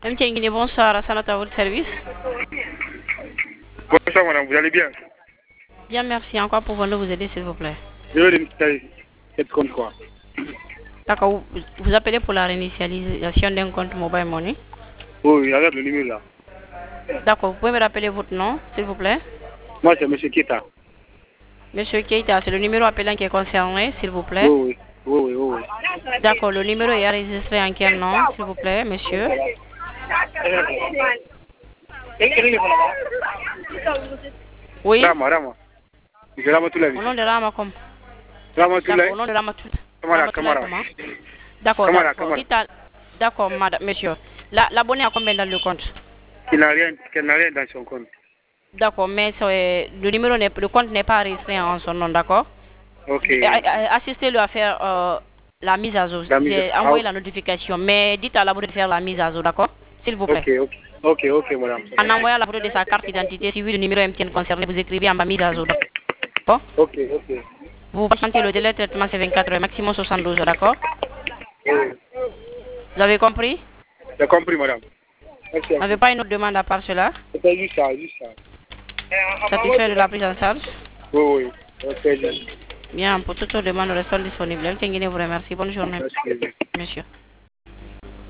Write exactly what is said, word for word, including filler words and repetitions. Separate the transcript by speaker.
Speaker 1: M. Tiengine, bonsoir, à Sanata, votre service.
Speaker 2: Bonsoir madame, vous allez bien?
Speaker 1: Bien, merci. En quoi pouvons-nous vous aider, s'il vous plaît?
Speaker 2: Je veux réinitialiser cette compte quoi.
Speaker 1: D'accord, vous, vous appelez pour la réinitialisation d'un compte mobile money?
Speaker 2: Oui, regarde le numéro là.
Speaker 1: D'accord, vous pouvez me rappeler votre nom, s'il vous plaît?
Speaker 2: Moi c'est monsieur Kita.
Speaker 1: Monsieur Keita, c'est le numéro appelant qui est concerné, s'il vous plaît?
Speaker 2: Oui, oui, oui, oui, oui.
Speaker 1: D'accord, le numéro est enregistré en quel nom, s'il vous plaît, monsieur? Oui?
Speaker 2: Rama, Rama. C'est Rama Toulavi.
Speaker 1: Au nom de Rama comme?
Speaker 2: Rama
Speaker 1: D'accord,
Speaker 2: Toulavi.
Speaker 1: au nom de Rama Toulavi.
Speaker 2: Kamara, Kamara.
Speaker 1: D'accord,
Speaker 2: Kamara,
Speaker 1: d'accord.
Speaker 2: Kamara.
Speaker 1: Ita- D'accord, madame, monsieur. La- L'abonné a combien dans le compte?
Speaker 2: Qui n'a rien, qui n'a rien dans son compte.
Speaker 1: D'accord, mais c'est- le numéro n'est, le compte n'est pas enregistré en son nom, d'accord?
Speaker 2: Ok.
Speaker 1: Euh, euh, Assistez-le à faire euh, la mise à jour.
Speaker 2: La mise
Speaker 1: J'ai
Speaker 2: à-
Speaker 1: envoyé
Speaker 2: ah,
Speaker 1: la notification, mais dites à la de faire la mise à jour, d'accord? S'il vous plaît.
Speaker 2: ok, ok. Ok, ok, madame.
Speaker 1: En envoyant la photo de sa carte d'identité suivi du numéro M T N concerné, vous écrivez en bas mise à jour, d'accord?
Speaker 2: Ok, ok.
Speaker 1: Vous patientez, le délai de traitement c'est vingt-quatre heures, maximum soixante-douze heures, d'accord?
Speaker 2: Oui.
Speaker 1: Vous avez compris?
Speaker 2: J'ai compris, madame. Merci.
Speaker 1: Vous n'avez pas une autre demande à part cela?
Speaker 2: C'était juste ça, juste ça.
Speaker 1: Satisfait de la prise en charge?
Speaker 2: Oui, oui. Ok,
Speaker 1: Bien, pour toute autre demande, restons disponibles. M T N vous remercie. Bonne journée,
Speaker 2: merci.
Speaker 1: monsieur.